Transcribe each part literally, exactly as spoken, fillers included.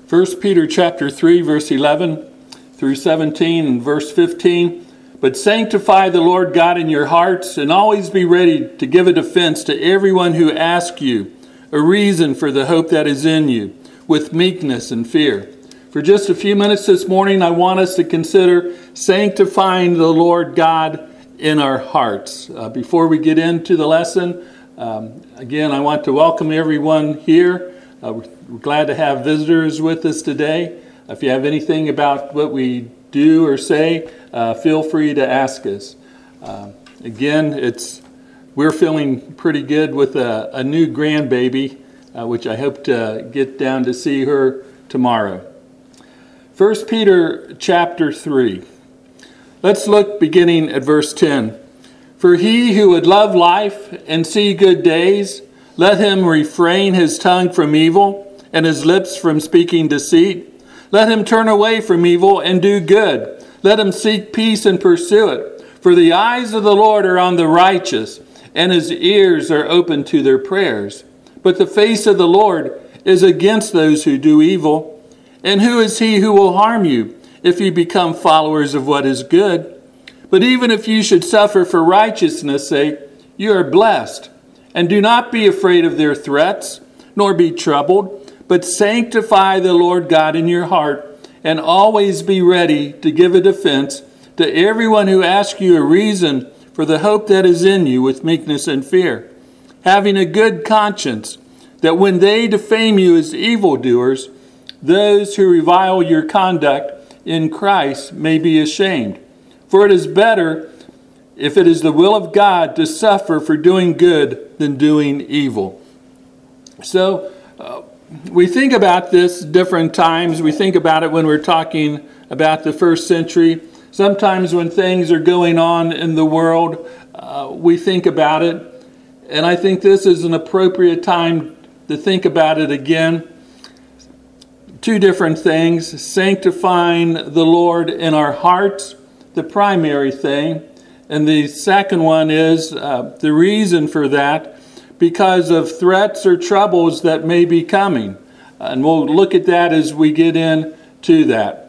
First Peter chapter three, verse eleven through seventeen and verse fifteen. But sanctify the Lord God in your hearts, and always be ready to give a defense to everyone who asks you a reason for the hope that is in you, with meekness and fear. For just a few minutes this morning, I want us to consider sanctifying the Lord God in our hearts. Uh, before we get into the lesson, um, again, I want to welcome everyone here. Uh, we're, we're glad to have visitors with us today. If you have anything about what we do or say, uh, feel free to ask us. Uh, again, it's we're feeling pretty good with a, a new grandbaby, uh, which I hope to get down to see her tomorrow. First Peter chapter three. Let's look beginning at verse ten. For he who would love life and see good days, let him refrain his tongue from evil and his lips from speaking deceit. Let him turn away from evil and do good. Let him seek peace and pursue it. For the eyes of the Lord are on the righteous, and his ears are open to their prayers. But the face of the Lord is against those who do evil. And who is he who will harm you if you become followers of what is good? But even if you should suffer for righteousness' sake, you are blessed. And do not be afraid of their threats, nor be troubled, but sanctify the Lord God in your heart, and always be ready to give a defense to everyone who asks you a reason for the hope that is in you with meekness and fear, having a good conscience, that when they defame you as evildoers, those who revile your conduct in Christ may be ashamed. For it is better, if it is the will of God, to suffer for doing good than doing evil. So, uh, we think about this different times. We think about it when we're talking about the first century. Sometimes when things are going on in the world, uh, we think about it. And I think this is an appropriate time to think about it again. Two different things. Sanctifying the Lord in our hearts, the primary thing. And the second one is uh, the reason for that, because of threats or troubles that may be coming. And we'll look at that as we get into that.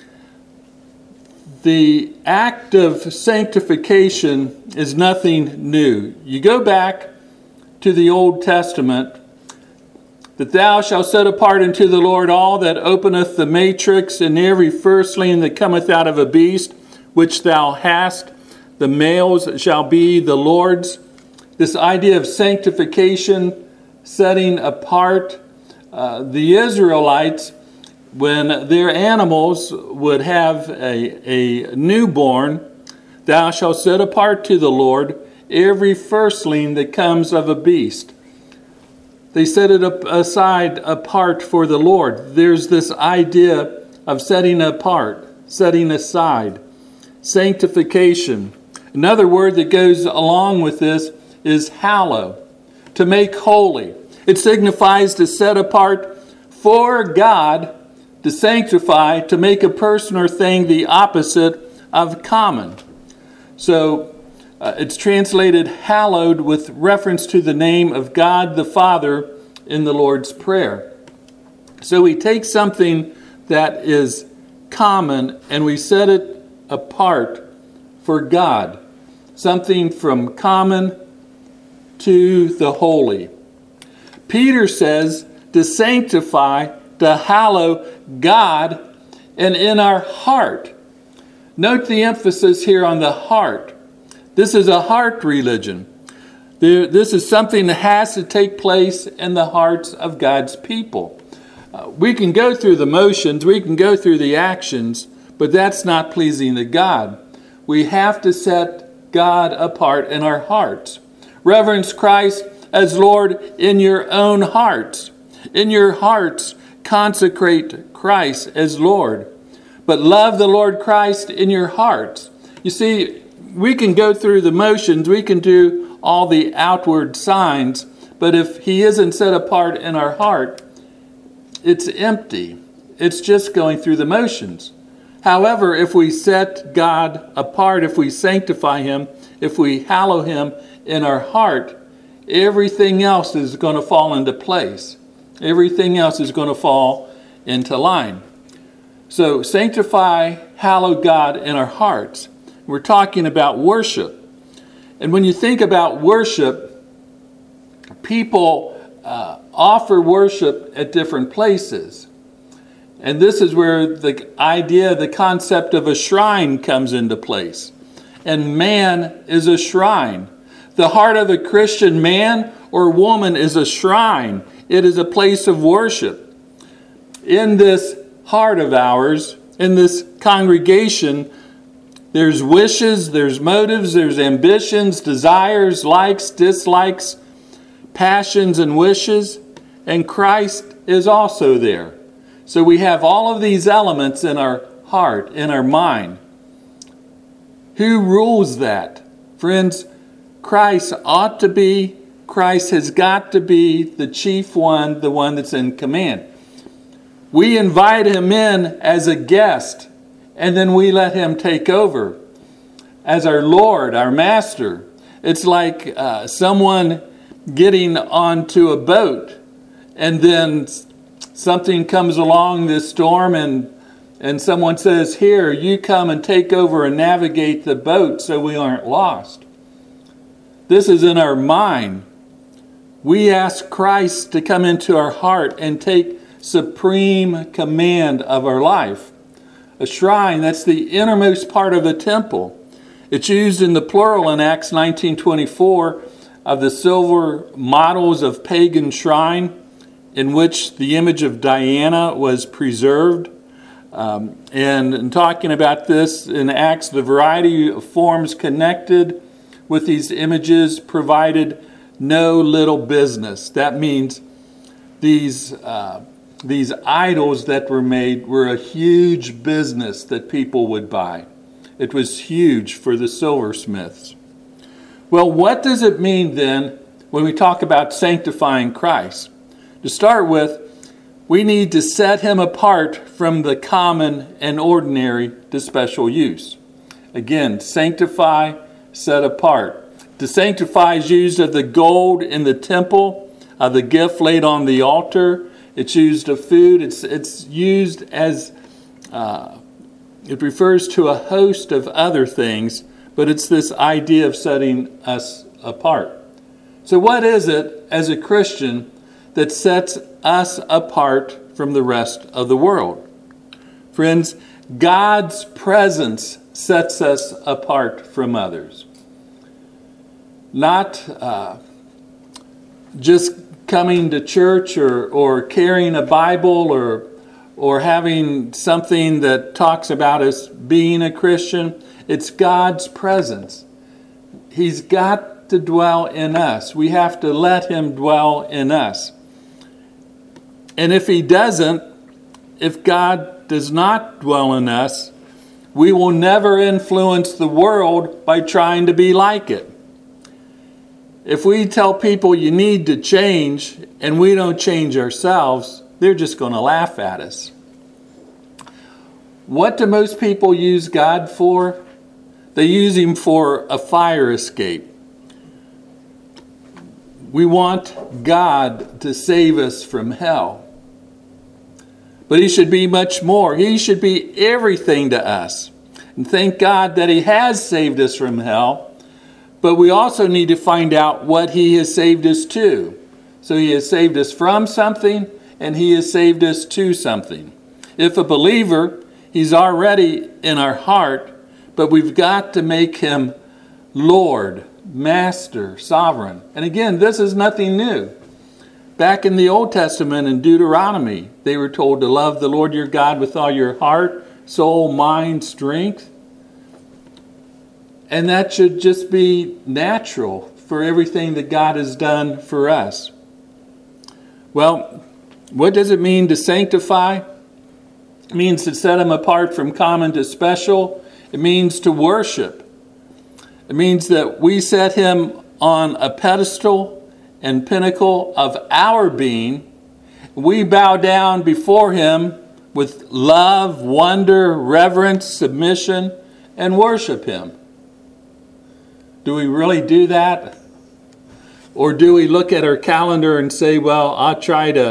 The act of sanctification is nothing new. You go back to the Old Testament, that thou shalt set apart unto the Lord all that openeth the matrix, and every firstling that cometh out of a beast, which thou hast, the males shall be the Lord's. This idea of sanctification, setting apart, uh, the Israelites, when their animals would have a, a newborn, thou shalt set apart to the Lord every firstling that comes of a beast. They set it up aside apart for the Lord. There's this idea of setting apart, setting aside, sanctification. Another word that goes along with this is hallow, to make holy. It signifies to set apart for God, to sanctify, to make a person or thing the opposite of common. So uh, it's translated hallowed with reference to the name of God the Father in the Lord's Prayer. So we take something that is common and we set it apart for God. Something from common to the holy. Peter says to sanctify, to hallow God, and in our heart. Note the emphasis here on the heart. This is a heart religion. This is something that has to take place in the hearts of God's people. Uh, we can go through the motions, we can go through the actions, but that's not pleasing to God. We have to set God apart in our hearts. Reverence Christ as Lord in your own hearts. In your hearts, consecrate Christ as Lord. But love the Lord Christ in your hearts. You see, we can go through the motions, we can do all the outward signs, but if he isn't set apart in our heart, it's empty. It's just going through the motions. However, if we set God apart, if we sanctify him, if we hallow him in our heart, everything else is going to fall into place. Everything else is going to fall into line. So sanctify, hallow God in our hearts. We're talking about worship. And when you think about worship, people uh, offer worship at different places. And this is where the idea, the concept of a shrine comes into place. And man is a shrine. The heart of a Christian man or woman is a shrine. It is a place of worship. In this heart of ours, in this congregation, there's wishes, there's motives, there's ambitions, desires, likes, dislikes, passions, and wishes. And Christ is also there. So we have all of these elements in our heart, in our mind. Who rules that? Friends, Christ ought to be, Christ has got to be the chief one, the one that's in command. We invite him in as a guest, and then we let him take over as our Lord, our Master. It's like uh, someone getting onto a boat, and then something comes along this storm, and and someone says, here, you come and take over and navigate the boat so we aren't lost. This is in our mind. We ask Christ to come into our heart and take supreme command of our life. A shrine, that's the innermost part of a temple. It's used in the plural in Acts nineteen twenty-four of the silver models of pagan shrine in which the image of Diana was preserved. Um, and in talking about this in Acts, the variety of forms connected with these images provided no little business. That means these uh, these idols that were made were a huge business that people would buy. It was huge for the silversmiths. Well, what does it mean then when we talk about sanctifying Christ? To start with, we need to set him apart from the common and ordinary to special use. Again, sanctify, set apart. To sanctify is used of the gold in the temple, of the gift laid on the altar. It's used of food. It's it's used as, uh, it refers to a host of other things, but it's this idea of setting us apart. So what is it as a Christian that sets us apart from the rest of the world? Friends, God's presence sets us apart from others. Not uh, just coming to church or, or carrying a Bible or, or having something that talks about us being a Christian. It's God's presence. He's got to dwell in us. We have to let him dwell in us. And if he doesn't, if God does not dwell in us, we will never influence the world by trying to be like it. If we tell people you need to change and we don't change ourselves, they're just going to laugh at us. What do most people use God for? They use him for a fire escape. We want God to save us from hell. But he should be much more. He should be everything to us. And thank God that he has saved us from hell. But we also need to find out what he has saved us to. So he has saved us from something, and he has saved us to something. If a believer, he's already in our heart, but we've got to make him Lord, Master, Sovereign. And again, this is nothing new. Back in the Old Testament in Deuteronomy, they were told to love the Lord your God with all your heart, soul, mind, strength. And that should just be natural for everything that God has done for us. Well, what does it mean to sanctify? It means to set him apart from common to special. It means to worship. It means that we set him on a pedestal and pinnacle of our being. We bow down before him with love, wonder, reverence, submission, and worship him. Do we really do that? Or do we look at our calendar and say, well, I'll try to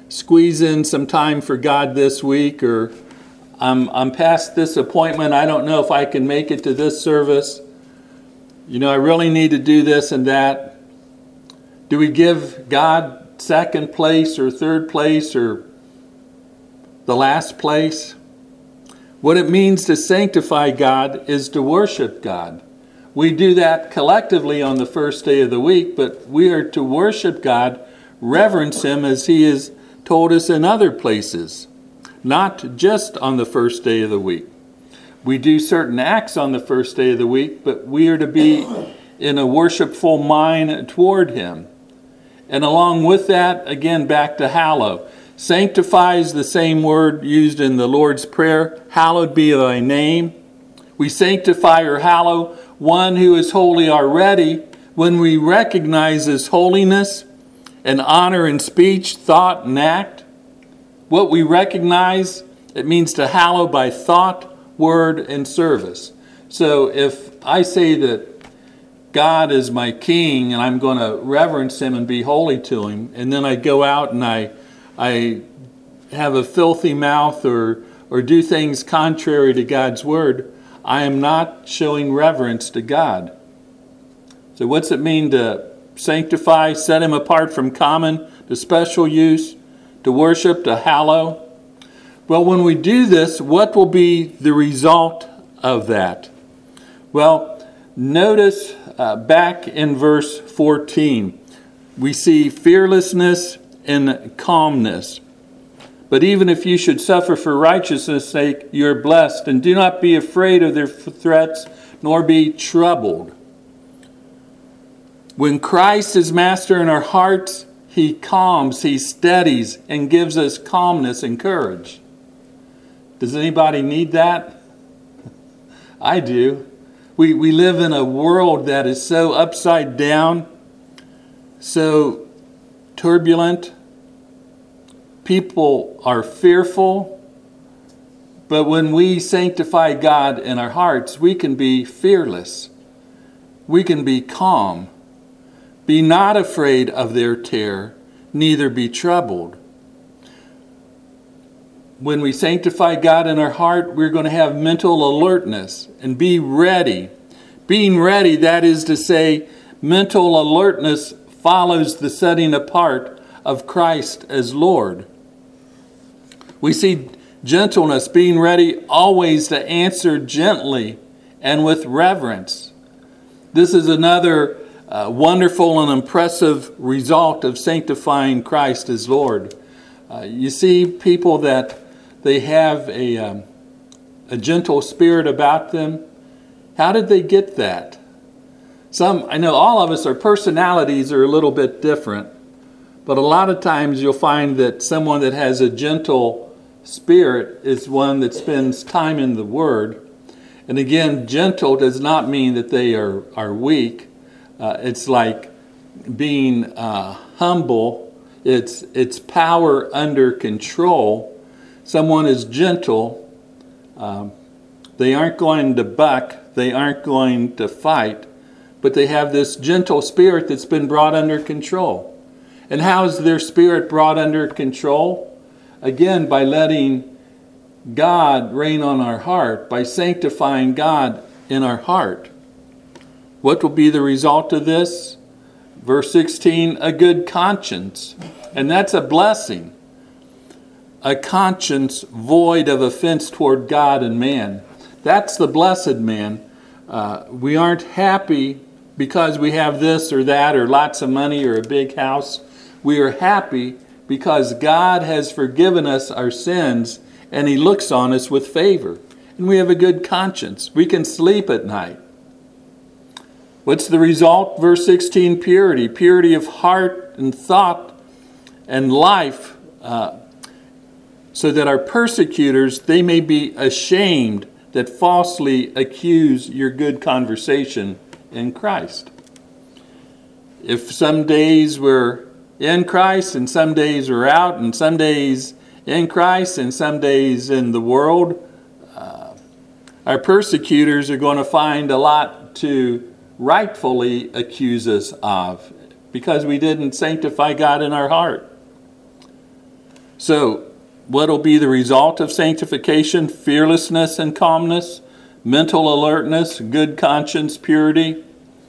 squeeze in some time for God this week, or I'm, I'm past this appointment. I don't know if I can make it to this service. You know, I really need to do this and that. Do we give God second place or third place or the last place? What it means to sanctify God is to worship God. We do that collectively on the first day of the week, but we are to worship God, reverence Him as He has told us in other places, not just on the first day of the week. We do certain acts on the first day of the week, but we are to be in a worshipful mind toward Him. And along with that, again, back to hallow. Sanctify is the same word used in the Lord's Prayer. Hallowed be thy name. We sanctify or hallow one who is holy already when we recognize His holiness and honor in speech, thought, and act. What we recognize, it means to hallow by thought, word, and service. So if I say that God is my King and I'm going to reverence Him and be holy to Him, and then I go out and I I have a filthy mouth or or do things contrary to God's word, I am not showing reverence to God. So what's it mean to sanctify, set Him apart from common to special use, to worship, to hallow? Well, when we do this, what will be the result of that? Well, notice uh, back in verse fourteen, we see fearlessness and calmness. But even if you should suffer for righteousness' sake, you're blessed. And do not be afraid of their threats, nor be troubled. When Christ is master in our hearts, He calms, He steadies, and gives us calmness and courage. Does anybody need that? I do. We, we live in a world that is so upside down, so turbulent. People are fearful, but when we sanctify God in our hearts, we can be fearless. We can be calm. Be not afraid of their terror, neither be troubled. When we sanctify God in our heart, we're going to have mental alertness and be ready. Being ready, that is to say, mental alertness follows the setting apart of Christ as Lord. We see gentleness, being ready always to answer gently and with reverence. This is another uh, wonderful and impressive result of sanctifying Christ as Lord. Uh, you see people that they have a, um, a gentle spirit about them. How did they get that? Some, I know all of us, our personalities are a little bit different, but a lot of times you'll find that someone that has a gentle spirit is one that spends time in the Word. And again, gentle does not mean that they are, are weak. Uh, it's like being uh, humble. It's, it's power under control. Someone is gentle. Um, they aren't going to buck. They aren't going to fight. But they have this gentle spirit that's been brought under control. And how is their spirit brought under control? Again, by letting God reign on our heart, by sanctifying God in our heart. What will be the result of this? Verse sixteen, a good conscience. And that's a blessing. A conscience void of offense toward God and man. That's the blessed man. Uh, we aren't happy because we have this or that or lots of money or a big house. We are happy because God has forgiven us our sins and He looks on us with favor. And we have a good conscience. We can sleep at night. What's the result? Verse sixteen, purity. Purity of heart and thought and life, uh, so that our persecutors, they may be ashamed that falsely accuse your good conversation in Christ. If some days we're in Christ and some days we're out, and some days in Christ and some days in the world, uh, our persecutors are going to find a lot to rightfully accuse us of because we didn't sanctify God in our heart. So, what will be the result of sanctification? Fearlessness and calmness, mental alertness, good conscience, purity.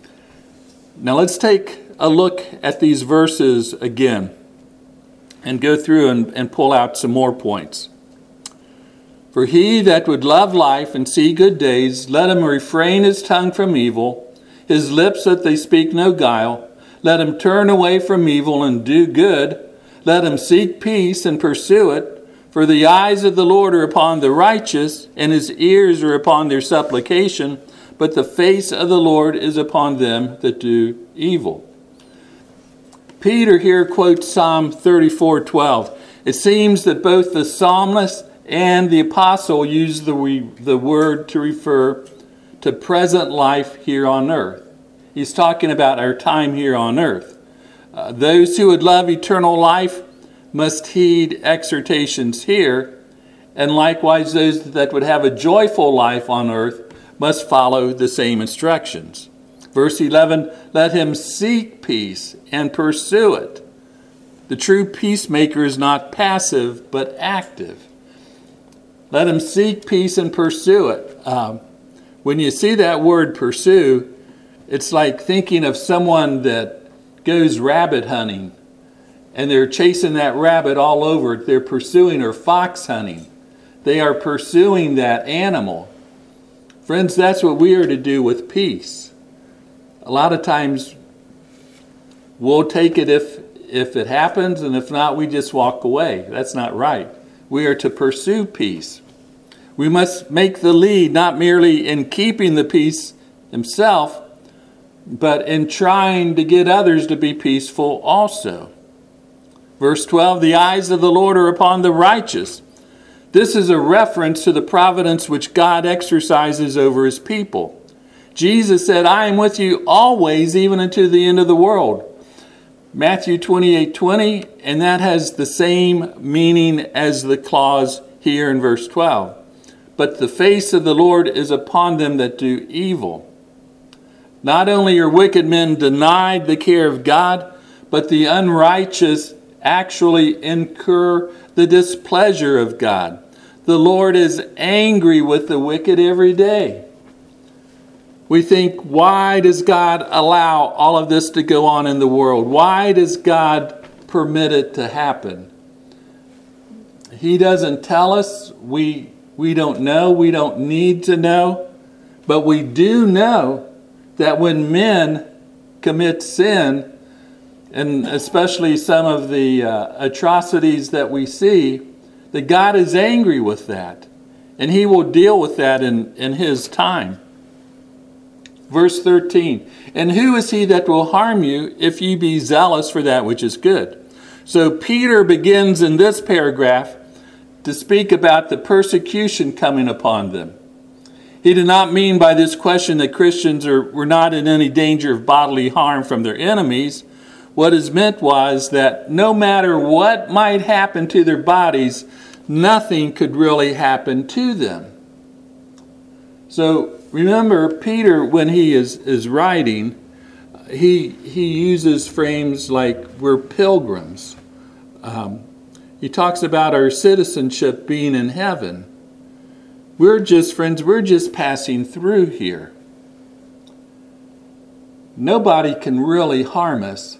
Now let's take a look at these verses again and go through and, and pull out some more points. For he that would love life and see good days, let him refrain his tongue from evil, his lips that they speak no guile. Let him turn away from evil and do good. Let him seek peace and pursue it. For the eyes of the Lord are upon the righteous, and his ears are upon their supplication, but the face of the Lord is upon them that do evil. Peter here quotes Psalm thirty-four twelve. It seems that both the psalmist and the apostle use the, re, the word to refer to present life here on earth. He's talking about our time here on earth. Uh, those who would love eternal life must heed exhortations here, and likewise those that would have a joyful life on earth must follow the same instructions. Verse eleven, let him seek peace and pursue it. The true peacemaker is not passive, but active. Let him seek peace and pursue it. Um, when you see that word pursue, it's like thinking of someone that goes rabbit hunting, and they're chasing that rabbit all over. They're pursuing, or fox hunting. They are pursuing that animal. Friends, that's what we are to do with peace. A lot of times we'll take it if, if it happens, and if not, we just walk away. That's not right. We are to pursue peace. We must make the lead, not merely in keeping the peace himself, but in trying to get others to be peaceful also. Verse twelve, the eyes of the Lord are upon the righteous. This is a reference to the providence which God exercises over his people. Jesus said, I am with you always, even unto the end of the world. Matthew twenty-eight twenty, and that has the same meaning as the clause here in verse twelve. But the face of the Lord is upon them that do evil. Not only are wicked men denied the care of God, but the unrighteous actually incur the displeasure of God. The Lord is angry with the wicked every day. We think, why does God allow all of this to go on in the world? Why does God permit it to happen? He doesn't tell us. We, we don't know. We don't need to know. But we do know that when men commit sin, and especially some of the uh, atrocities that we see, that God is angry with that. And he will deal with that in, in his time. Verse thirteen, and who is he that will harm you if ye be zealous for that which is good? So Peter begins in this paragraph to speak about the persecution coming upon them. He did not mean by this question that Christians are, were not in any danger of bodily harm from their enemies. What is meant was that no matter what might happen to their bodies, nothing could really happen to them. So remember, Peter, when he is, is writing, he, he uses frames like we're pilgrims. Um, he talks about our citizenship being in heaven. We're just, friends, we're just passing through here. Nobody can really harm us.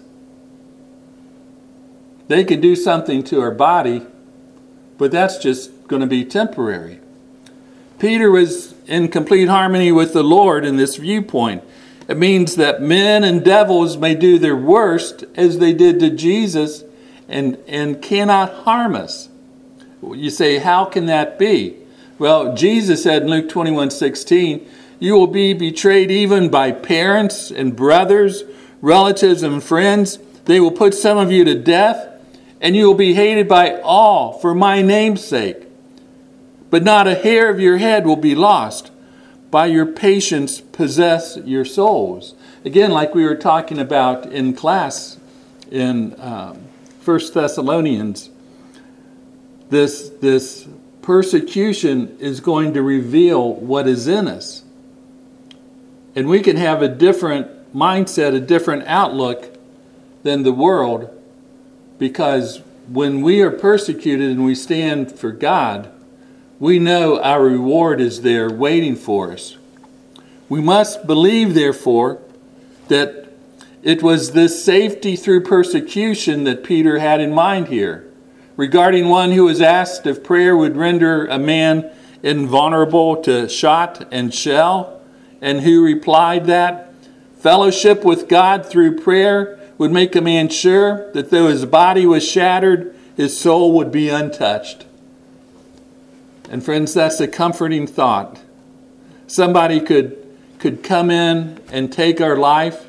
They can do something to our body, but that's just going to be temporary. Peter was in complete harmony with the Lord in this viewpoint. It means that men and devils may do their worst as they did to Jesus and, and cannot harm us. You say, how can that be? Well, Jesus said in Luke twenty-one sixteen, you will be betrayed even by parents and brothers, relatives and friends. They will put some of you to death, and you will be hated by all for my name's sake. But not a hair of your head will be lost. By your patience possess your souls. Again, like we were talking about in class in um, First Thessalonians, this, this persecution is going to reveal what is in us. And we can have a different mindset, a different outlook than the world, because when we are persecuted and we stand for God, we know our reward is there waiting for us. We must believe, therefore, that it was this safety through persecution that Peter had in mind here. Regarding one who was asked if prayer would render a man invulnerable to shot and shell, and who replied that fellowship with God through prayer would make a man sure that though his body was shattered, his soul would be untouched. And friends, that's a comforting thought. Somebody could, could come in and take our life,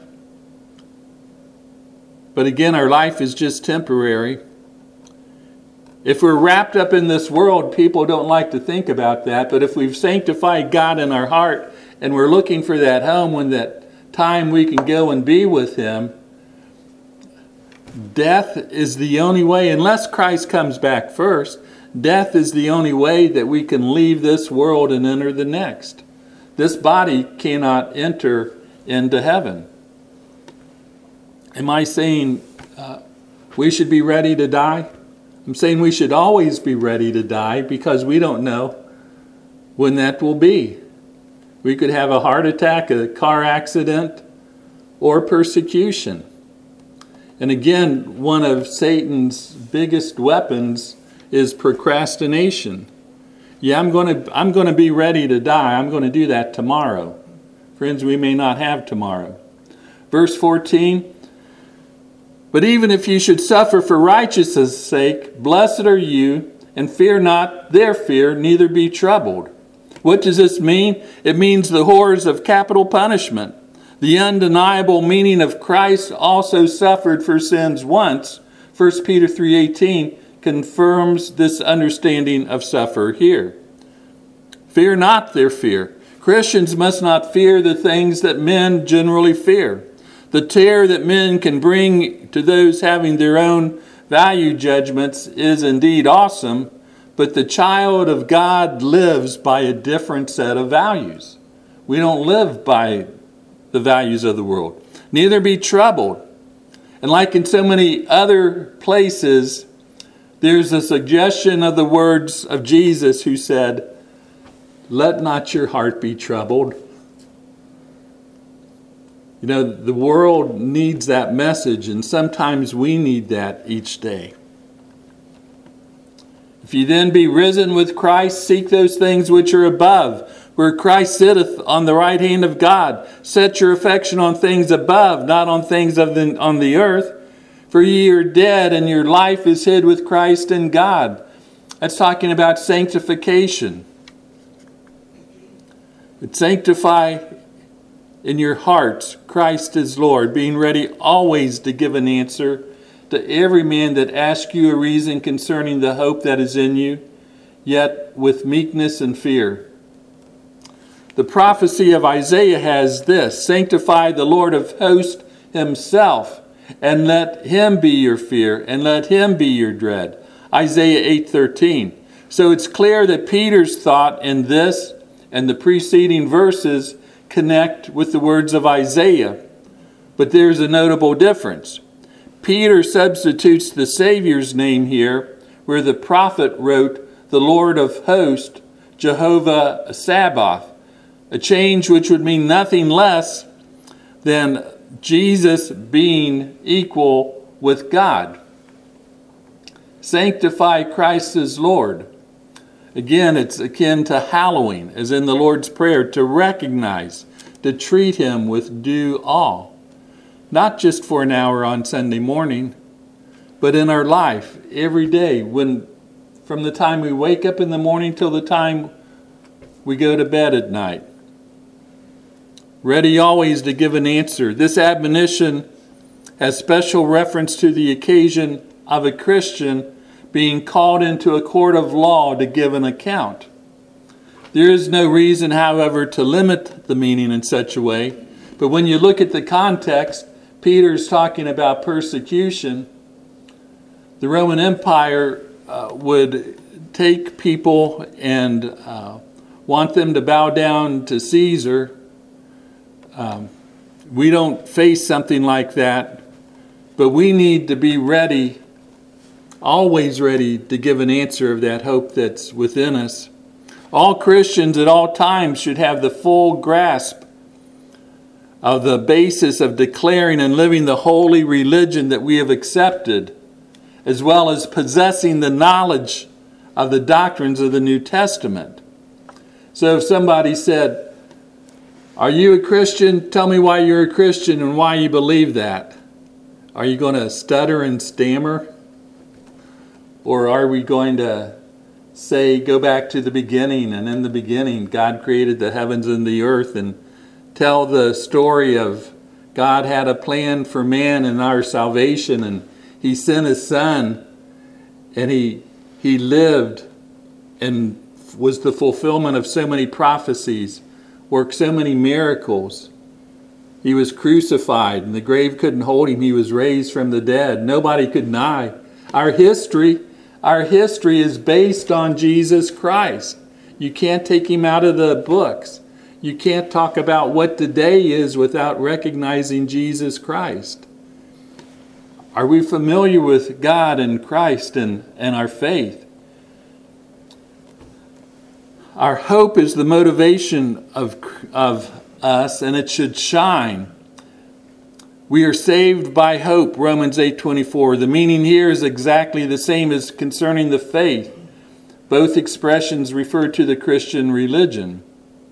but again, our life is just temporary. If we're wrapped up in this world, people don't like to think about that. But if we've sanctified God in our heart and we're looking for that home when that time we can go and be with Him, death is the only way, unless Christ comes back first, death is the only way that we can leave this world and enter the next. This body cannot enter into heaven. Am I saying uh, we should be ready to die? I'm saying we should always be ready to die because we don't know when that will be. We could have a heart attack, a car accident, or persecution. And again, one of Satan's biggest weapons is procrastination. Yeah, I'm going to I'm going to be ready to die. I'm going to do that tomorrow. Friends, we may not have tomorrow. Verse fourteen, but even if you should suffer for righteousness' sake, blessed are you, and fear not their fear, neither be troubled. What does this mean? It means the horrors of capital punishment. The undeniable meaning of Christ also suffered for sins once. First Peter three eighteen confirms this understanding of suffer here. Fear not their fear. Christians must not fear the things that men generally fear. The terror that men can bring to those having their own value judgments is indeed awesome, but the child of God lives by a different set of values. We don't live by the values of the world. Neither be troubled. And like in so many other places, there's a suggestion of the words of Jesus who said, "Let not your heart be troubled." You know, the world needs that message, and sometimes we need that each day. If you then be risen with Christ, seek those things which are above, where Christ sitteth on the right hand of God. Set your affection on things above, not on things of the, on the earth. For ye are dead, and your life is hid with Christ in God. That's talking about sanctification. But sanctify in your hearts Christ is Lord, being ready always to give an answer to every man that asks you a reason concerning the hope that is in you, yet with meekness and fear. The prophecy of Isaiah has this: sanctify the Lord of hosts himself, and let him be your fear, and let him be your dread. Isaiah eight thirteen. So it's clear that Peter's thought in this and the preceding verses connect with the words of Isaiah. But there's a notable difference. Peter substitutes the Savior's name here, where the prophet wrote the Lord of hosts, Jehovah Sabaoth, a change which would mean nothing less than Jesus being equal with God. Sanctify Christ as Lord. Again, it's akin to hallowing, as in the Lord's Prayer, to recognize, to treat him with due awe. Not just for an hour on Sunday morning, but in our life, every day, when from the time we wake up in the morning till the time we go to bed at night. Ready always to give an answer. This admonition has special reference to the occasion of a Christian being called into a court of law to give an account. There is no reason, however, to limit the meaning in such a way. But when you look at the context, Peter's talking about persecution. The Roman Empire uh, would take people and uh, want them to bow down to Caesar. Um, we don't face something like that, but we need to be ready always ready to give an answer of that hope that's within us. All Christians at all times should have the full grasp of the basis of declaring and living the holy religion that we have accepted, as well as possessing the knowledge of the doctrines of the New Testament. So if somebody said, "Are you a Christian? Tell me why you're a Christian and why you believe that." Are you going to stutter and stammer? Or are we going to say, go back to the beginning, and in the beginning God created the heavens and the earth, and tell the story of God had a plan for man and our salvation, and he sent his son, and he he lived and was the fulfillment of so many prophecies, worked so many miracles. He was crucified, and the grave couldn't hold him. He was raised from the dead. Nobody could deny. Our history, our history is based on Jesus Christ. You can't take him out of the books. You can't talk about what today is without recognizing Jesus Christ. Are we familiar with God and Christ and, and our faith? Our hope is the motivation of, of us, and it should shine. We are saved by hope, Romans eight twenty-four. The meaning here is exactly the same as concerning the faith. Both expressions refer to the Christian religion.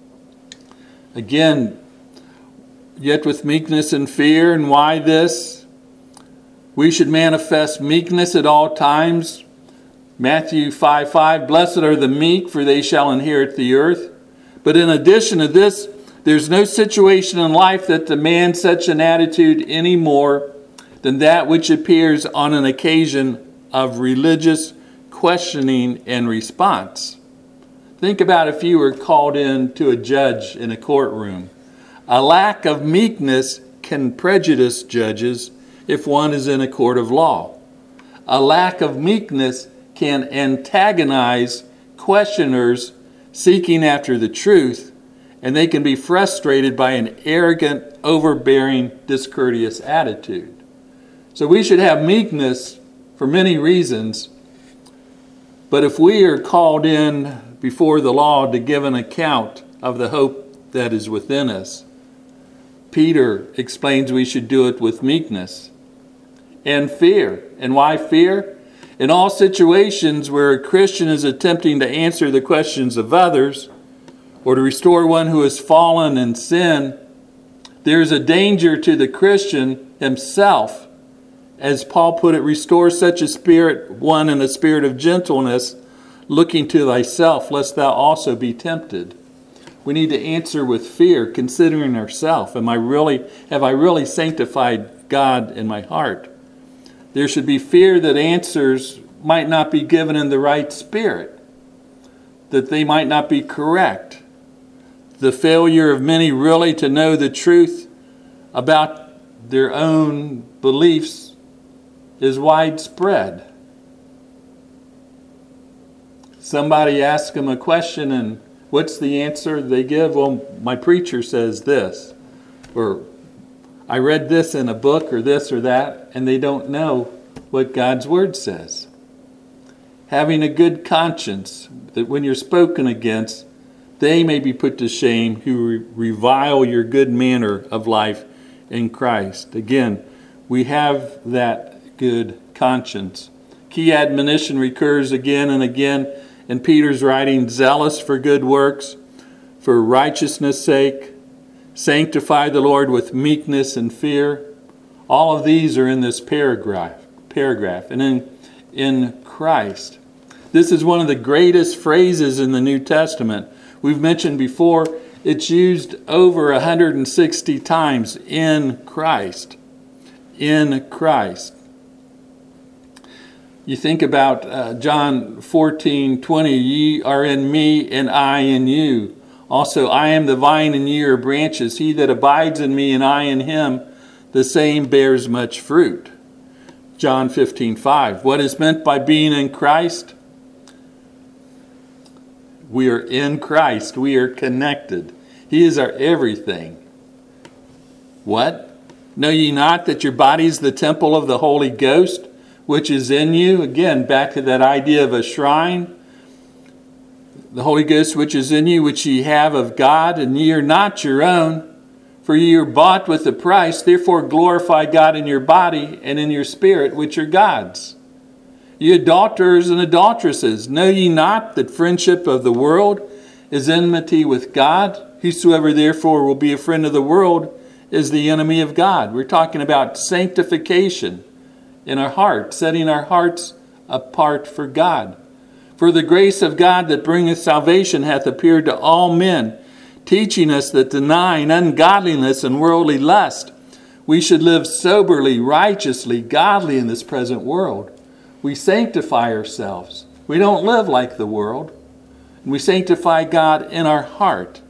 Again, yet with meekness and fear. And why this? We should manifest meekness at all times. Matthew five five, blessed are the meek, for they shall inherit the earth. But in addition to this, there's no situation in life that demands such an attitude any more than that which appears on an occasion of religious questioning and response. Think about if you were called in to a judge in a courtroom. A lack of meekness can prejudice judges if one is in a court of law. A lack of meekness can antagonize questioners seeking after the truth, and they can be frustrated by an arrogant, overbearing, discourteous attitude. So we should have meekness for many reasons, but if we are called in before the law to give an account of the hope that is within us, Peter explains we should do it with meekness and fear. And why fear? In all situations where a Christian is attempting to answer the questions of others or to restore one who has fallen in sin, there is a danger to the Christian himself. As Paul put it, restore such a spirit, one in a spirit of gentleness, looking to thyself, lest thou also be tempted. We need to answer with fear, considering ourselves. Am I really, have I really sanctified God in my heart? There should be fear that answers might not be given in the right spirit, that they might not be correct. The failure of many really to know the truth about their own beliefs is widespread. Somebody asks them a question, and what's the answer they give? Well, my preacher says this, or I read this in a book, or this or that, and they don't know what God's word says. Having a good conscience, that when you're spoken against, they may be put to shame who re- revile your good manner of life in Christ. Again, we have that good conscience. Key admonition recurs again and again in Peter's writing: zealous for good works, for righteousness' sake, sanctify the Lord with meekness and fear. All of these are in this paragraph. Paragraph, and in in Christ. This is one of the greatest phrases in the New Testament. We've mentioned before, it's used over one hundred sixty times. In Christ. In Christ. You think about uh, John fourteen twenty, ye are in me and I in you. Also, I am the vine and ye are branches. He that abides in me and I in him, the same bears much fruit. John fifteen five. What is meant by being in Christ? We are in Christ. We are connected. He is our everything. What? Know ye not that your body is the temple of the Holy Ghost, which is in you. Again, back to that idea of a shrine. The Holy Ghost which is in you, which ye have of God, and ye are not your own, for ye are bought with a price. Therefore glorify God in your body and in your spirit, which are God's. Ye adulterers and adulteresses, know ye not that friendship of the world is enmity with God? Whosoever therefore will be a friend of the world is the enemy of God. We're talking about sanctification in our heart, setting our hearts apart for God. For the grace of God that bringeth salvation hath appeared to all men, teaching us that denying ungodliness and worldly lust, we should live soberly, righteously, godly in this present world. We sanctify ourselves. We don't live like the world. We sanctify God in our heart.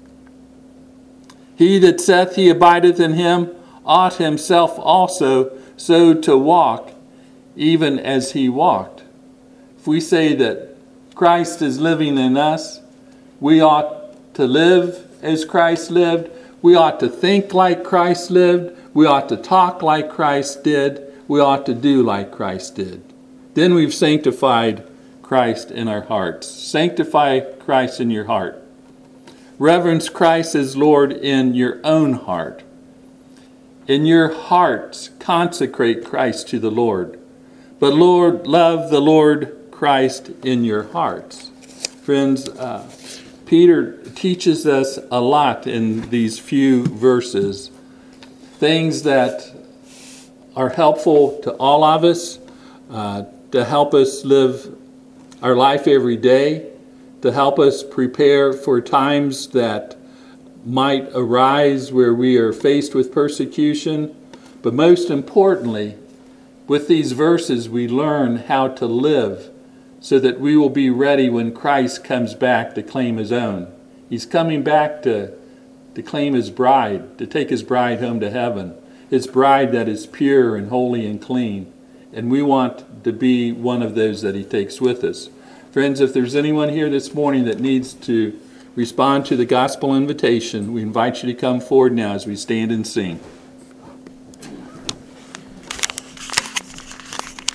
He that saith he abideth in him ought himself also so to walk, even as he walked. If we say that Christ is living in us, we ought to live as Christ lived. We ought to think like Christ lived. We ought to talk like Christ did. We ought to do like Christ did. Then we've sanctified Christ in our hearts. Sanctify Christ in your heart. Reverence Christ as Lord in your own heart. In your hearts, consecrate Christ to the Lord. But Lord, love the Lord Christ in your hearts. Friends, uh, Peter teaches us a lot in these few verses. Things that are helpful to all of us, uh, to help us live our life every day, to help us prepare for times that might arise where we are faced with persecution. But most importantly, with these verses, we learn how to live so that we will be ready when Christ comes back to claim his own. He's coming back to, to claim his bride, to take his bride home to heaven, his bride that is pure and holy and clean. And we want to be one of those that he takes with us. Friends, if there's anyone here this morning that needs to respond to the gospel invitation, we invite you to come forward now as we stand and sing.